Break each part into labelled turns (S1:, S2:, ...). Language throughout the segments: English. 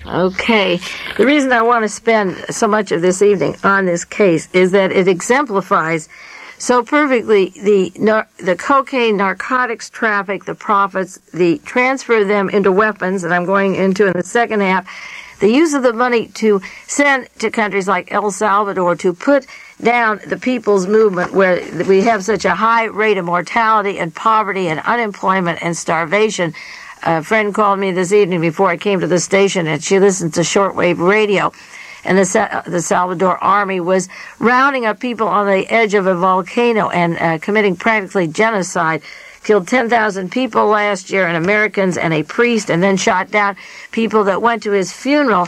S1: Okay. The reason I want to spend so much of this evening on this case is that it exemplifies so perfectly the cocaine, narcotics traffic, the profits, the transfer of them into weapons, that I'm going into in the second half, the use of the money to send to countries like El Salvador to put down the people's movement, where we have such a high rate of mortality and poverty and unemployment and starvation. A friend called me this evening before I came to the station, and she listens to shortwave radio. And the Salvador army was rounding up people on the edge of a volcano and committing practically genocide. Killed 10,000 people last year, and Americans and a priest, and then shot down people that went to his funeral.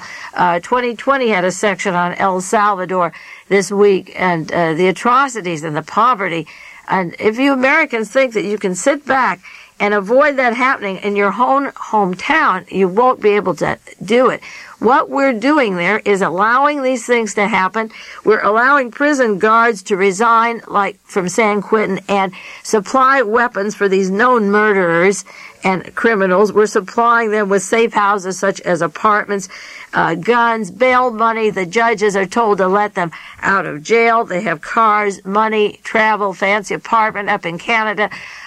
S1: 2020 had a section on El Salvador this week, and the atrocities and the poverty. And if you Americans think that you can sit back and avoid that happening in your own hometown, you won't be able to do it. What we're doing there is allowing these things to happen. We're allowing prison guards to resign, like from San Quentin, and supply weapons for these known murderers and criminals. We're supplying them with safe houses such as apartments, guns, bail money. The judges are told to let them out of jail. They have cars, money, travel, fancy apartment up in Canada.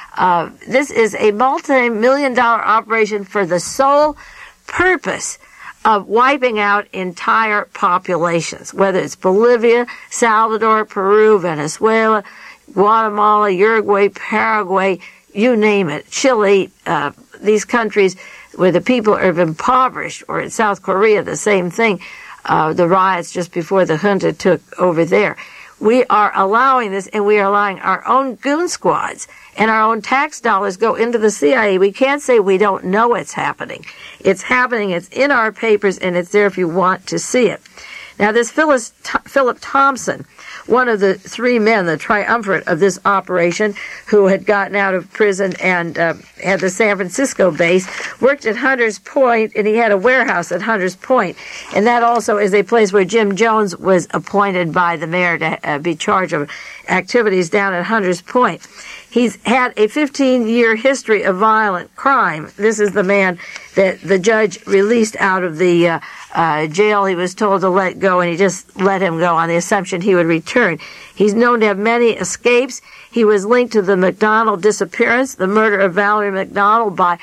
S1: This is a multi-million-dollar operation for the sole purpose of wiping out entire populations, whether it's Bolivia, Salvador, Peru, Venezuela, Guatemala, Uruguay, Paraguay, you name it, Chile, these countries where the people are impoverished, or in South Korea, the same thing, the riots just before the junta took over there. We are allowing this, and we are allowing our own goon squads and our own tax dollars go into the CIA. We can't say we don't know it's happening. It's happening. It's in our papers, and it's there if you want to see it. Now, this Philip Thompson, one of the three men, the triumvirate of this operation, who had gotten out of prison and had the San Francisco base, worked at Hunters Point, and he had a warehouse at Hunters Point. And that also is a place where Jim Jones was appointed by the mayor to be charged of activities down at Hunters Point. He's had a 15-year history of violent crime. This is the man that the judge released out of the jail. He was told to let go, and he just let him go on the assumption he would return. He's known to have many escapes. He was linked to the McDonald disappearance, the murder of Valerie McDonald, by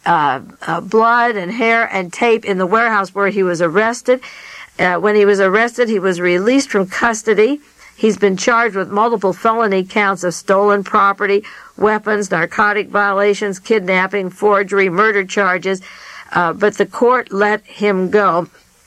S1: blood and hair and tape in the warehouse where he was arrested. When he was arrested, he was released from custody. He's been charged with multiple felony counts of stolen property, weapons, narcotic violations, kidnapping, forgery, murder charges, but the court let him go.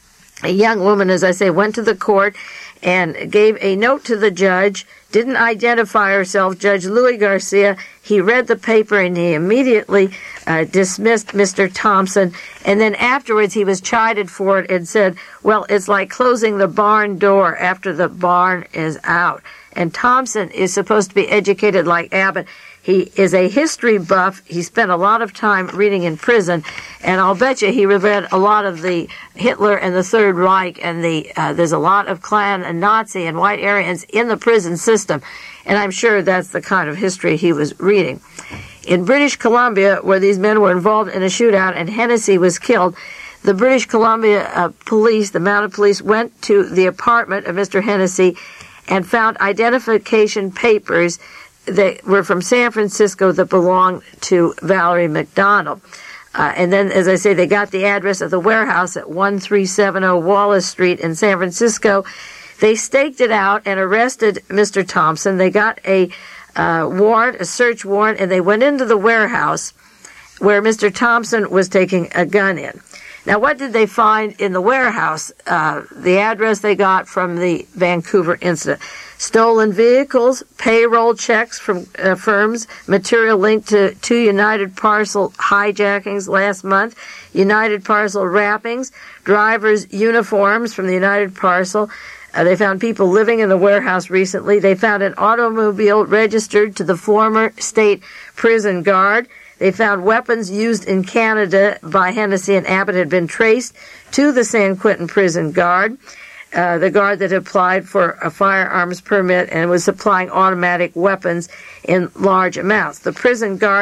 S1: A young woman, as I say, went to the court and gave a note to the judge, didn't identify herself, Judge Louis Garcia. He read the paper, and he immediately dismissed Mr. Thompson. And then afterwards, he was chided for it and said, well, it's like closing the barn door after the barn is out. And Thompson is supposed to be educated like Abbott. He is a history buff. He spent a lot of time reading in prison, and I'll bet you he read a lot of the Hitler and the Third Reich, and there's a lot of Klan and Nazi and White Aryans in the prison system, and I'm sure that's the kind of history he was reading. In British Columbia, where these men were involved in a shootout and Hennessy was killed, the British Columbia police, the mounted police, went to the apartment of Mr. Hennessy and found identification papers that were from San Francisco that belonged to Valerie McDonald. And then, as I say, they got the address of the warehouse at 1370 Wallace Street in San Francisco. They staked it out and arrested Mr. Thompson. They got a warrant, a search warrant, and they went into the warehouse where Mr. Thompson was taking a gun in. Now, what did they find in the warehouse? The address they got from the Vancouver incident. Stolen vehicles, payroll checks from firms, material linked to two United Parcel hijackings last month, United Parcel wrappings, drivers' uniforms from the United Parcel. They found people living in the warehouse recently. They found an automobile registered to the former state prison guard. They found weapons used in Canada by Hennessy and Abbott had been traced to the San Quentin prison guard. The guard that applied for a firearms permit and was supplying automatic weapons in large amounts. The prison guard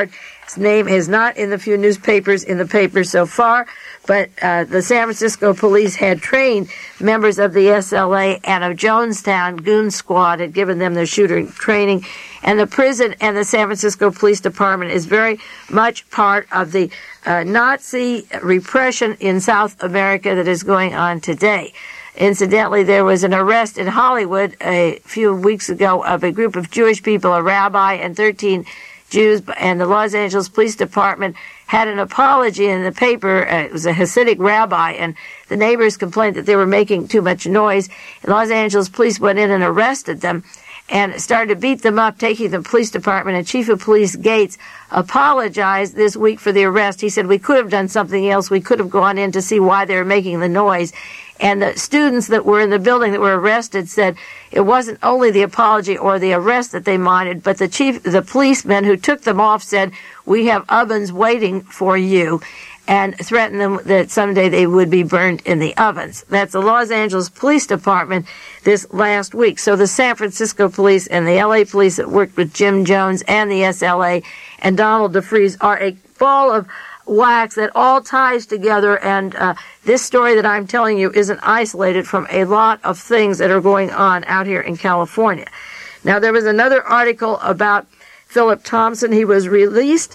S1: name is not in the few newspapers in the paper so far, but the San Francisco police had trained members of the SLA and of Jonestown Goon Squad, had given them their shooter training. And the prison and the San Francisco Police Department is very much part of the Nazi repression in South America that is going on today. Incidentally, there was an arrest in Hollywood a few weeks ago of a group of Jewish people, a rabbi and 13 Jews, and the Los Angeles Police Department had an apology in the paper. It was a Hasidic rabbi, and the neighbors complained that they were making too much noise. And Los Angeles police went in and arrested them and started to beat them up, taking the police department. And Chief of Police Gates apologized this week for the arrest. He said, we could have done something else. We could have gone in to see why they were making the noise. And the students that were in the building that were arrested said it wasn't only the apology or the arrest that they minded, but the policemen who took them off said, we have ovens waiting for you, and threatened them that someday they would be burned in the ovens. That's the Los Angeles Police Department this last week. So the San Francisco police and the LA police that worked with Jim Jones and the SLA and Donald DeFreeze are a ball of wax that all ties together, and this story that I'm telling you isn't isolated from a lot of things that are going on out here in California. Now, there was another article about Philip Thompson. He was released,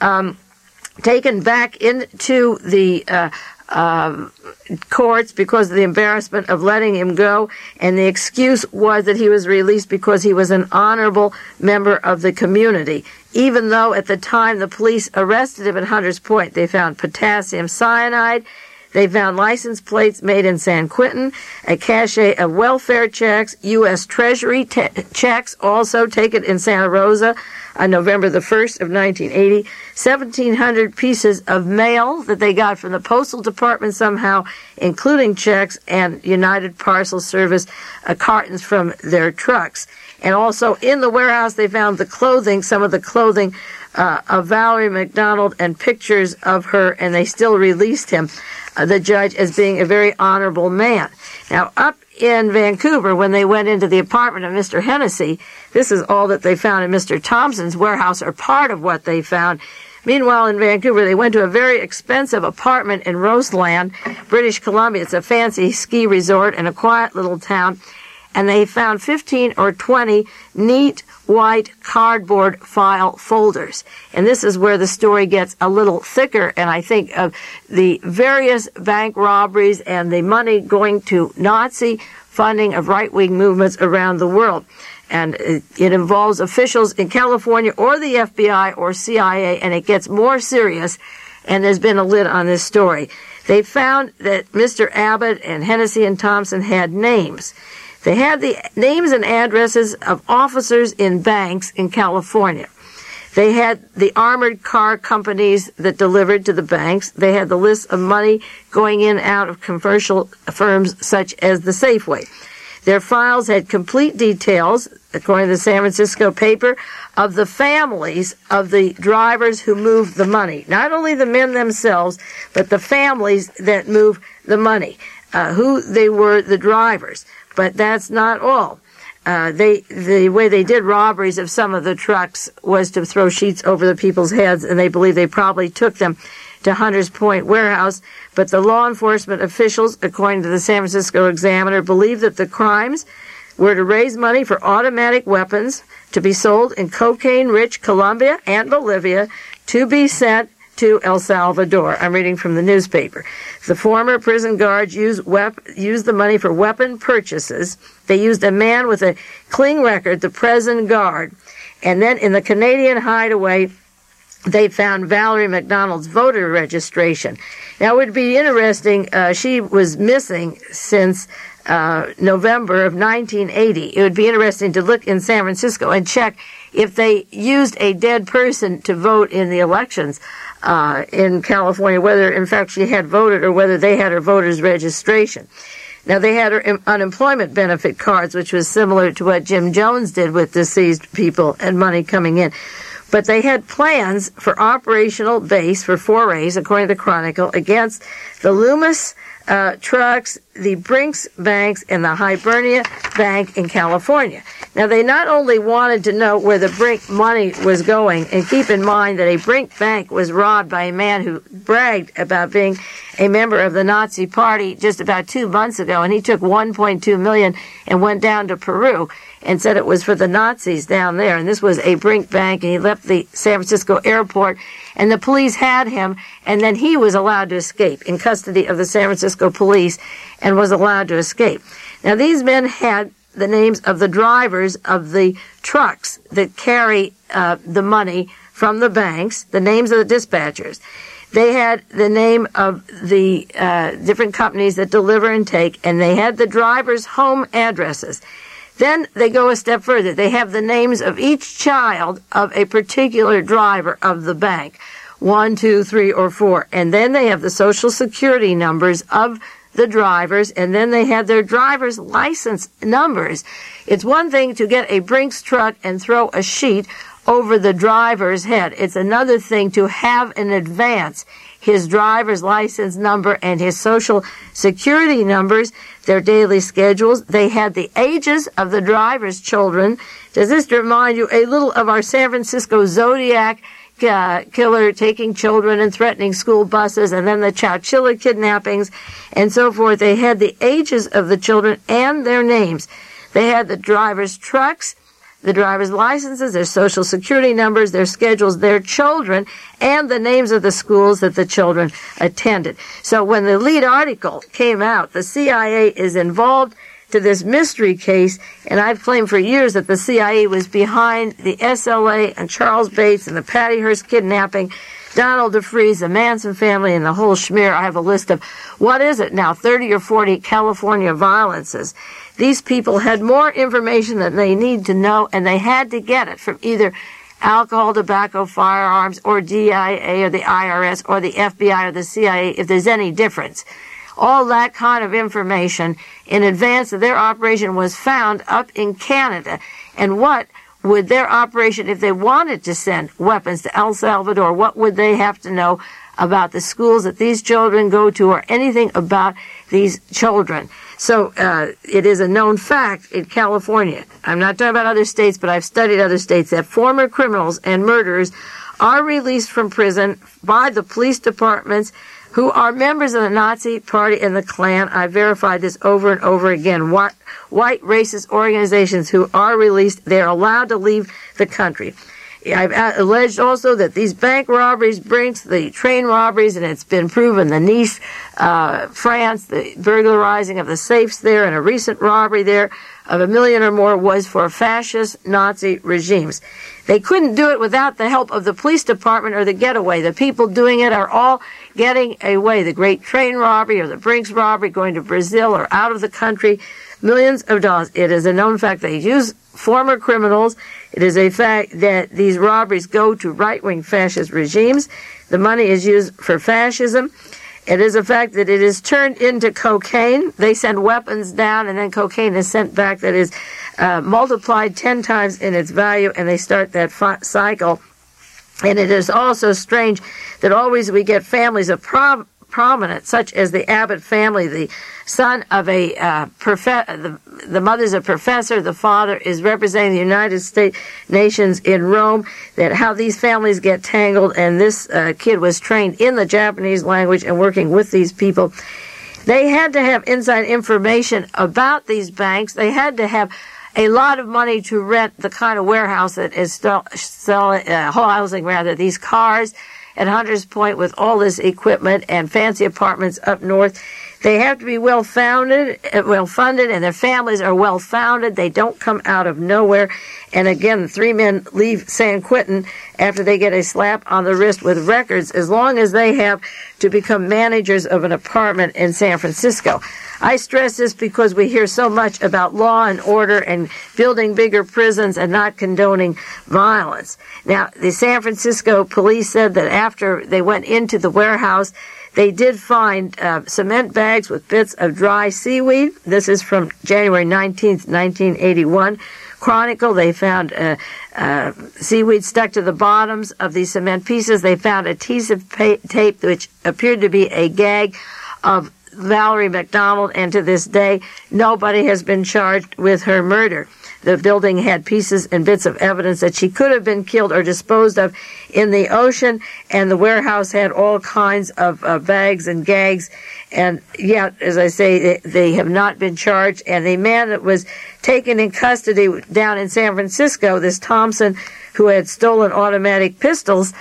S1: taken back into the courts because of the embarrassment of letting him go, and the excuse was that he was released because he was an honorable member of the community. Even though at the time the police arrested him at Hunters Point, they found potassium cyanide, they found license plates made in San Quentin, a cache of welfare checks, U.S. Treasury checks also taken in Santa Rosa on November the 1st of 1980, 1,700 pieces of mail that they got from the Postal Department somehow, including checks, and United Parcel Service cartons from their trucks. And also in the warehouse they found the clothing, some of the clothing of Valerie McDonald, and pictures of her, and they still released him, the judge, as being a very honorable man. Now, up in Vancouver, when they went into the apartment of Mr. Hennessy, this is all that they found in Mr. Thompson's warehouse, or part of what they found. Meanwhile, in Vancouver, they went to a very expensive apartment in Roseland, British Columbia. It's a fancy ski resort in a quiet little town. And they found 15 or 20 neat white cardboard file folders. And this is where the story gets a little thicker, and I think of the various bank robberies and the money going to Nazi funding of right-wing movements around the world. And it involves officials in California or the FBI or CIA, and it gets more serious, and there's been a lid on this story. They found that Mr. Abbott and Hennessy and Thompson had names. They had the names and addresses of officers in banks in California. They had the armored car companies that delivered to the banks. They had the list of money going in and out of commercial firms such as the Safeway. Their files had complete details, according to the San Francisco paper, of the families of the drivers who moved the money. Not only the men themselves, but the families that moved the money, who they were, the drivers. But that's not all. The way they did robberies of some of the trucks was to throw sheets over the people's heads, and they believe they probably took them to Hunters Point warehouse. But the law enforcement officials, according to the San Francisco Examiner, believe that the crimes were to raise money for automatic weapons to be sold in cocaine-rich Colombia and Bolivia to be sent to El Salvador. I'm reading from the newspaper. The former prison guards used the money for weapon purchases. They used a man with a clean record, the prison guard. And then in the Canadian hideaway, they found Valerie McDonald's voter registration. Now, it would be interesting, she was missing since November of 1980. It would be interesting to look in San Francisco and check if they used a dead person to vote in the elections in California, whether in fact she had voted or whether they had her voter's registration. Now, they had her unemployment benefit cards, which was similar to what Jim Jones did with deceased people and money coming in. But they had plans for operational base for forays, according to the Chronicle, against the Loomis trucks, the Brinks banks, and the Hibernia Bank in California. Now, they not only wanted to know where the Brink money was going, and keep in mind that a Brink bank was robbed by a man who bragged about being a member of the Nazi Party just about 2 months ago, and he took $1.2 million and went down to Peru and said it was for the Nazis down there. And this was a Brink bank, and he left the San Francisco airport, and the police had him, and then he was allowed to escape in custody of the San Francisco police and was allowed to escape. Now, these men had the names of the drivers of the trucks that carry the money from the banks, the names of the dispatchers. They had the name of the different companies that deliver and take, and they had the drivers' home addresses. Then they go a step further. They have the names of each child of a particular driver of the bank, 1, 2, 3, or 4. And then they have the social security numbers of the drivers, and then they have their driver's license numbers. It's one thing to get a Brinks truck and throw a sheet over the driver's head. It's another thing to have in advance his driver's license number and his social security numbers, their daily schedules. They had the ages of the driver's children. Does this remind you a little of our San Francisco Zodiac killer taking children and threatening school buses, and then the Chowchilla kidnappings and so forth? They had the ages of the children and their names. They had the driver's trucks, the driver's licenses, their social security numbers, their schedules, their children, and the names of the schools that the children attended. So when the lead article came out, the CIA is involved to this mystery case, and I've claimed for years that the CIA was behind the SLA and Charles Bates and the Patty Hearst kidnapping, Donald DeFreeze, the Manson family, and the whole schmear. I have a list of, 30 or 40 California violences. These people had more information than they need to know, and they had to get it from either alcohol, tobacco, firearms, or DIA, or the IRS, or the FBI, or the CIA, if there's any difference. All that kind of information in advance of their operation was found up in Canada. And what would their operation, if they wanted to send weapons to El Salvador, what would they have to know about the schools that these children go to, or anything about these children? So it is a known fact in California, I'm not talking about other states, but I've studied other states, that former criminals and murderers are released from prison by the police departments who are members of the Nazi Party and the Klan. I verified this over and over again. White racist organizations who are released, they're allowed to leave the country. I've alleged also that these bank robberies, Brinks, the train robberies, and it's been proven, the Nice, France, the burglarizing of the safes there, and a recent robbery there of $1 million or more was for fascist Nazi regimes. They couldn't do it without the help of the police department or the getaway. The people doing it are all getting away. The great train robbery or the Brinks robbery, going to Brazil or out of the country, millions of dollars. It is a known fact they use former criminals. It is a fact that these robberies go to right-wing fascist regimes. The money is used for fascism. It is a fact that it is turned into cocaine. They send weapons down, and then cocaine is sent back. That is multiplied 10 times in its value, and they start that cycle. And it is also strange that always we get families of prominent, such as the Abbott family. The son of the mother's a professor, the father is representing the United States nations in Rome, that how these families get tangled, and this kid was trained in the Japanese language and working with these people. They had to have inside information about these banks. They had to have a lot of money to rent the kind of warehouse that is housing these cars at Hunters Point with all this equipment and fancy apartments up north. They have to be well-funded, and their families are well-founded. They don't come out of nowhere. And again, the 3 men leave San Quentin after they get a slap on the wrist with records, as long as they have to become managers of an apartment in San Francisco. I stress this because we hear so much about law and order and building bigger prisons and not condoning violence. Now, the San Francisco police said that after they went into the warehouse, they did find cement bags with bits of dry seaweed. This is from January 19th, 1981. Chronicle. They found seaweed stuck to the bottoms of these cement pieces. They found adhesive tape, which appeared to be a gag of Valerie McDonald, and to this day, nobody has been charged with her murder. The building had pieces and bits of evidence that she could have been killed or disposed of in the ocean, and the warehouse had all kinds of bags and gags, and yet, as I say, they have not been charged. And the man that was taken in custody down in San Francisco, this Thompson, who had stolen automatic pistols,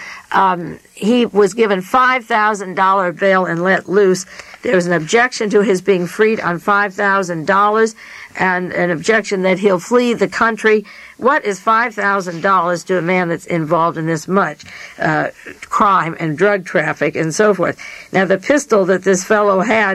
S1: he was given $5,000 bail and let loose. There was an objection to his being freed on $5,000 and an objection that he'll flee the country. What is $5,000 to a man that's involved in this much crime and drug traffic and so forth? Now, the pistol that this fellow had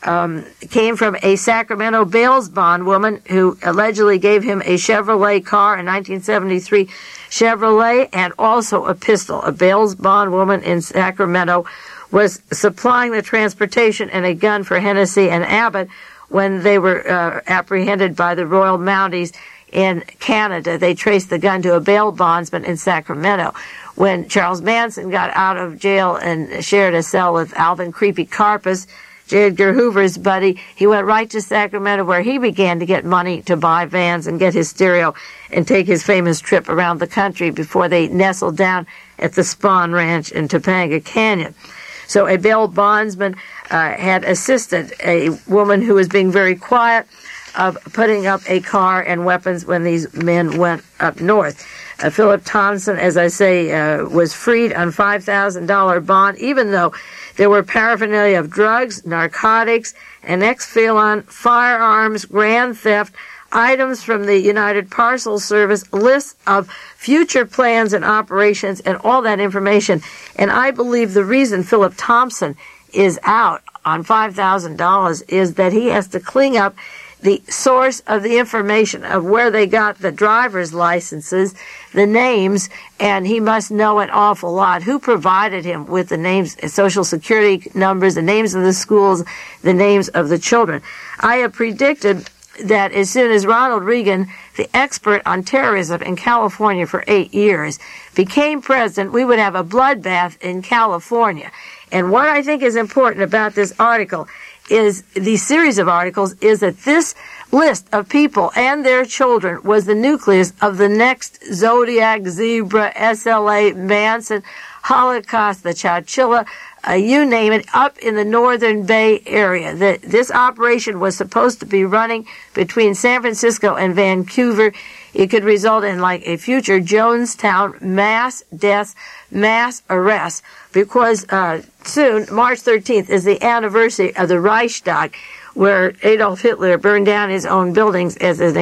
S1: came from a Sacramento bail bondwoman who allegedly gave him a Chevrolet car, a 1973 Chevrolet, and also a pistol. A bail bondwoman in Sacramento was supplying the transportation and a gun for Hennessy and Abbott when they were apprehended by the Royal Mounties in Canada. They traced the gun to a bail bondsman in Sacramento. When Charles Manson got out of jail and shared a cell with Alvin Creepy Karpis, J. Edgar Hoover's buddy, he went right to Sacramento, where he began to get money to buy vans and get his stereo and take his famous trip around the country before they nestled down at the Spahn Ranch in Topanga Canyon. So a bail bondsman had assisted a woman who was being very quiet of putting up a car and weapons when these men went up north. Philip Thompson, as I say, was freed on $5,000 bond, even though there were paraphernalia of drugs, narcotics, an ex-felon, firearms, grand theft, items from the United Parcel Service, lists of future plans and operations, and all that information. And I believe the reason Philip Thompson is out on $5,000 is that he has to clean up the source of the information of where they got the driver's licenses, the names, and he must know an awful lot. Who provided him with the names, social security numbers, the names of the schools, the names of the children? I have predicted that as soon as Ronald Reagan, the expert on terrorism in California for 8 years, became president, we would have a bloodbath in California. And what I think is important about this article is, the series of articles, is that this list of people and their children was the nucleus of the next Zodiac, Zebra, SLA, Manson, Holocaust, the Chowchilla, you name it, up in the Northern Bay Area. This operation was supposed to be running between San Francisco and Vancouver. It could result in like a future Jonestown mass deaths, mass arrests, because soon, March 13th, is the anniversary of the Reichstag, where Adolf Hitler burned down his own buildings as an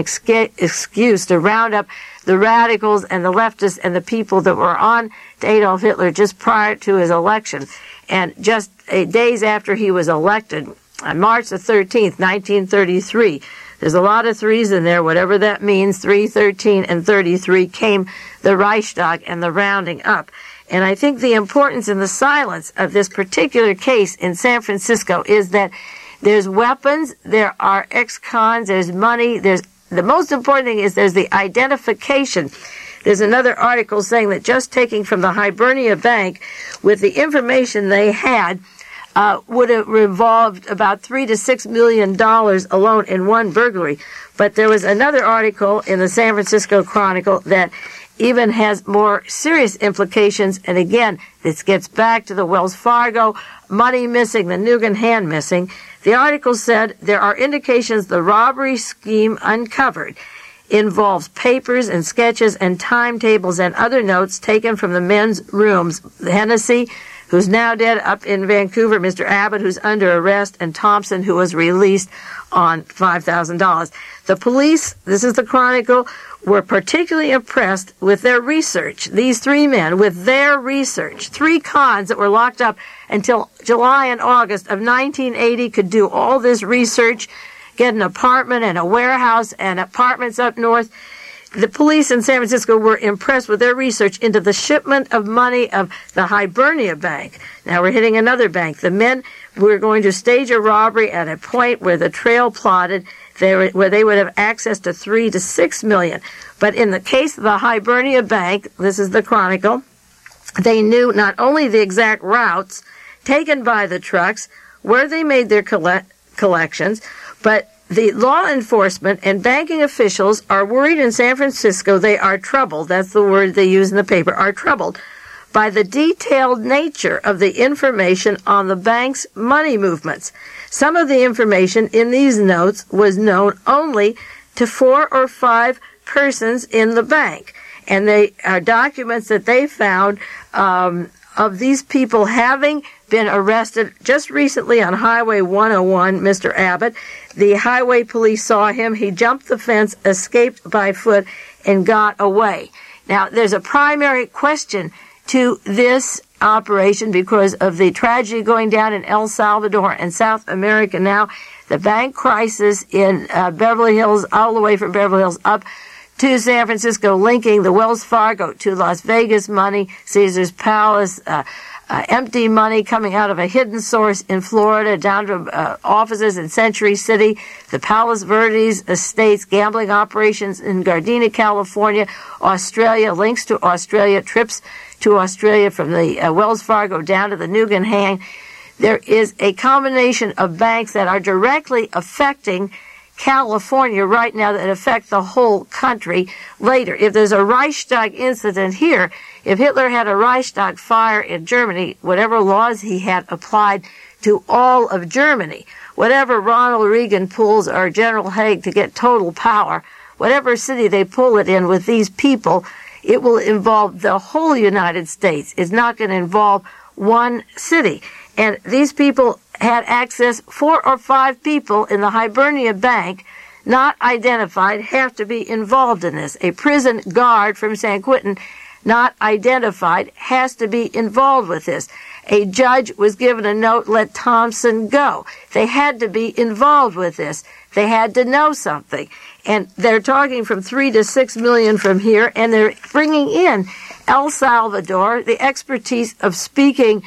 S1: excuse to round up the radicals and the leftists and the people that were on to Adolf Hitler just prior to his election. And just days after he was elected, on March the 13th, 1933, there's a lot of threes in there, whatever that means, 3, 13, and 33, came the Reichstag and the rounding up. And I think the importance in the silence of this particular case in San Francisco is that there's weapons, there are ex-cons, there's money, the most important thing is there's the identification. There's another article saying that just taking from the Hibernia Bank with the information they had would have revolved about $3 to $6 million alone in one burglary. But there was another article in the San Francisco Chronicle that even has more serious implications. And again, this gets back to the Wells Fargo money missing, the Nugan hand missing. The article said there are indications the robbery scheme uncovered involves papers and sketches and timetables and other notes taken from the men's rooms. Hennessy, who's now dead up in Vancouver, Mr. Abbott, who's under arrest, and Thompson, who was released on $5,000. The police, this is the Chronicle, were particularly impressed with their research. These three men, with their research, 3 cons that were locked up until July and August of 1980, could do all this research, get an apartment and a warehouse and apartments up north. The police in San Francisco were impressed with their research into the shipment of money of the Hibernia Bank. Now we're hitting another bank. The men were going to stage a robbery at a point where the trail plotted. where they would have access to 3 to 6 million. But in the case of the Hibernia Bank, this is the Chronicle, they knew not only the exact routes taken by the trucks, where they made their collections, but the law enforcement and banking officials are worried in San Francisco. They are troubled, that's the word they use in the paper, are troubled by the detailed nature of the information on the bank's money movements. Some of the information in these notes was known only to 4 or 5 persons in the bank. And they are documents that they found of these people having been arrested just recently on Highway 101, Mr. Abbott. The highway police saw him. He jumped the fence, escaped by foot, and got away. Now, there's a primary question to this operation because of the tragedy going down in El Salvador and South America now, the bank crisis in Beverly Hills, all the way from Beverly Hills up to San Francisco, linking the Wells Fargo to Las Vegas money, Caesar's Palace, empty money coming out of a hidden source in Florida down to offices in Century City, the Palos Verdes estates, gambling operations in Gardena, California, Australia, links to Australia, trips to Australia from the Wells Fargo down to the Nugan Hang. There is a combination of banks that are directly affecting California right now that affect the whole country later. If there's a Reichstag incident here, if Hitler had a Reichstag fire in Germany, whatever laws he had applied to all of Germany, whatever Ronald Reagan pulls or General Haig to get total power, whatever city they pull it in with these people, it will involve the whole United States. It's not going to involve one city. And these people had access, 4 or 5 people in the Hibernia Bank, not identified, have to be involved in this. A prison guard from San Quentin, not identified, has to be involved with this. A judge was given a note, let Thompson go. They had to be involved with this. They had to know something. And they're talking from 3 to 6 million from here, and they're bringing in El Salvador, the expertise of speaking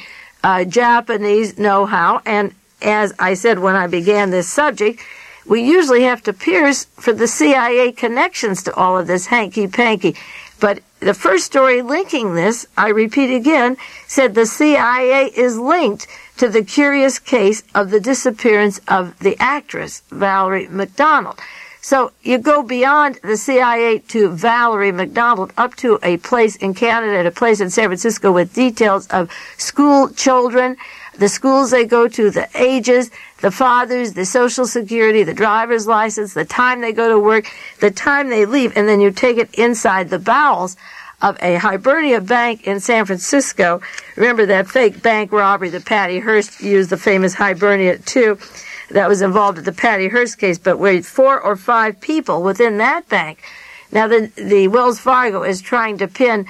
S1: Japanese know-how, and as I said when I began this subject, we usually have to pierce for the CIA connections to all of this hanky-panky. But the first story linking this, I repeat again, said the CIA is linked to the curious case of the disappearance of the actress, Valerie McDonald. So you go beyond the CIA to Valerie McDonald up to a place in Canada and a place in San Francisco with details of school children, the schools they go to, the ages, the fathers, the Social Security, the driver's license, the time they go to work, the time they leave, and then you take it inside the bowels of a Hibernia Bank in San Francisco. Remember that fake bank robbery that Patty Hearst used, the famous Hibernia 2, that was involved in the Patty Hearst case, but with 4 or 5 people within that bank. Now, the Wells Fargo is trying to pin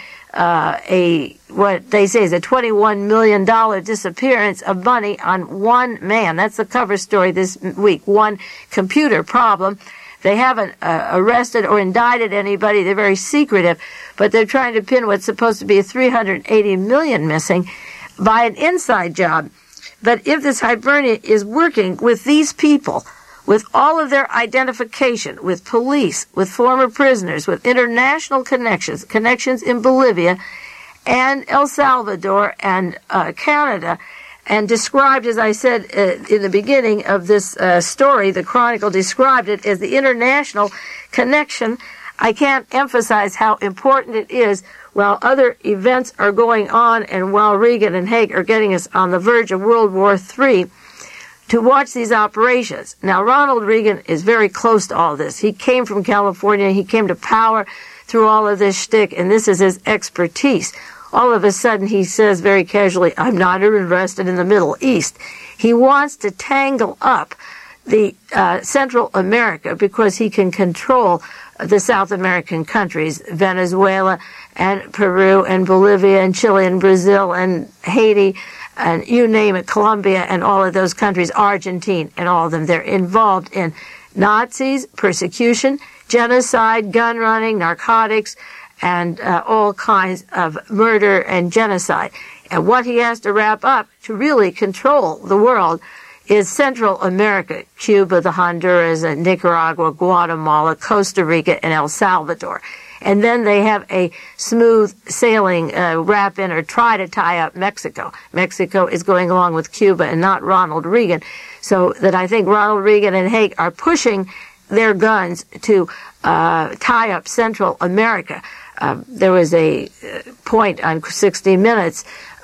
S1: what they say is a $21 million disappearance of money on one man. That's the cover story this week, one computer problem. They haven't arrested or indicted anybody. They're very secretive, but they're trying to pin what's supposed to be a $380 million missing by an inside job. But if this Hibernia is working with these people, with all of their identification, with police, with former prisoners, with international connections in Bolivia and El Salvador and Canada, and described, as I said in the beginning of this story, the Chronicle described it as the international connection. I can't emphasize how important it is while other events are going on and while Reagan and Haig are getting us on the verge of World War III, to watch these operations. Now, Ronald Reagan is very close to all this. He came from California. He came to power through all of this shtick, and this is his expertise. All of a sudden, he says very casually, I'm not interested in the Middle East. He wants to tangle up the Central America because he can control the South American countries, Venezuela and Peru and Bolivia and Chile and Brazil and Haiti and you name it, Colombia and all of those countries, Argentina and all of them. They're involved in Nazis, persecution, genocide, gun running, narcotics, and all kinds of murder and genocide. And what he has to wrap up to really control the world is Central America, Cuba, the Honduras, Nicaragua, Guatemala, Costa Rica, and El Salvador. And then they have a smooth sailing wrap in or try to tie up Mexico. Mexico is going along with Cuba and not Ronald Reagan. So that I think Ronald Reagan and Haig are pushing their guns to tie up Central America. There was a point on 60 Minutes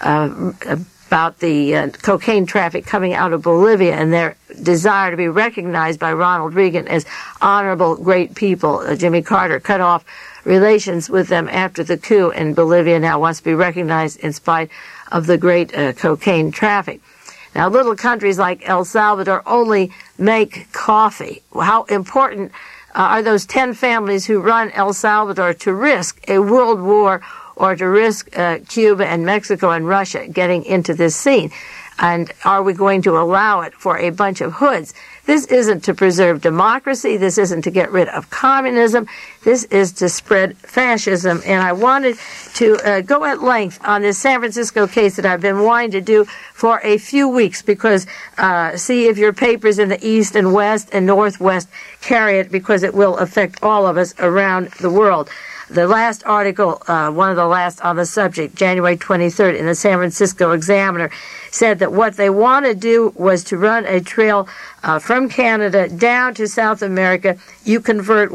S1: about the cocaine traffic coming out of Bolivia and their desire to be recognized by Ronald Reagan as honorable, great people. Jimmy Carter cut off relations with them after the coup, and Bolivia now wants to be recognized in spite of the great cocaine traffic. Now, little countries like El Salvador only make coffee. How important are those 10 families who run El Salvador to risk a world war or to risk Cuba and Mexico and Russia getting into this scene? And are we going to allow it for a bunch of hoods? This isn't to preserve democracy. This isn't to get rid of communism. This is to spread fascism. And I wanted to go at length on this San Francisco case that I've been wanting to do for a few weeks because see if your papers in the East and West and Northwest carry it, because it will affect all of us around the world. The last article, one of the last on the subject, January 23rd, in the San Francisco Examiner, said that what they want to do was to run a trail from Canada down to South America. You convert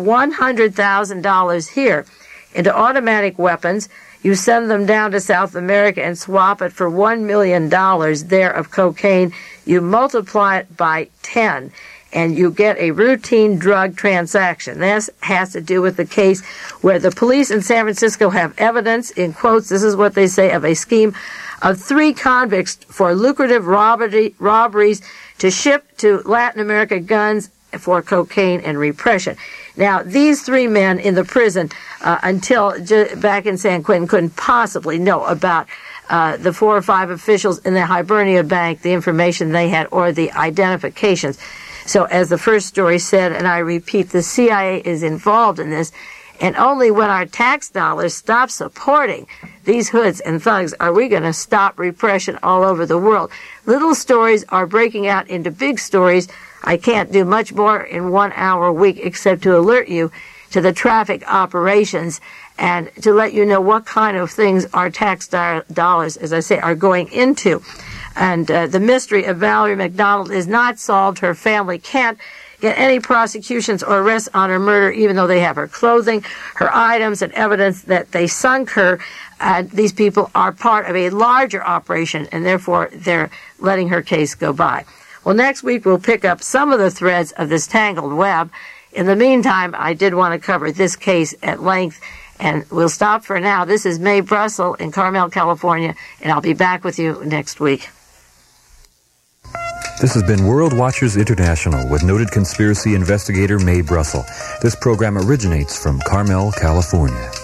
S1: $100,000 here into automatic weapons. You send them down to South America and swap it for $1 million there of cocaine. You multiply it by 10. And you get a routine drug transaction. This has to do with the case where the police in San Francisco have evidence, in quotes, this is what they say, of a scheme of 3 convicts for lucrative robberies to ship to Latin America guns for cocaine and repression. Now, these 3 men in the prison until back in San Quentin couldn't possibly know about the 4 or 5 officials in the Hibernia Bank, the information they had, or the identifications. So as the first story said, and I repeat, the CIA is involved in this, and only when our tax dollars stop supporting these hoods and thugs are we going to stop repression all over the world. Little stories are breaking out into big stories. I can't do much more in 1 hour a week except to alert you to the traffic operations and to let you know what kind of things our tax dollars, as I say, are going into. And the mystery of Valerie McDonald is not solved. Her family can't get any prosecutions or arrests on her murder, even though they have her clothing, her items, and evidence that they sunk her. These people are part of a larger operation, and therefore they're letting her case go by. Well, next week we'll pick up some of the threads of this tangled web. In the meantime, I did want to cover this case at length, and we'll stop for now. This is Mae Brussel in Carmel, California, and I'll be back with you next week.
S2: This has been World Watchers International with noted conspiracy investigator Mae Brussel. This program originates from Carmel, California.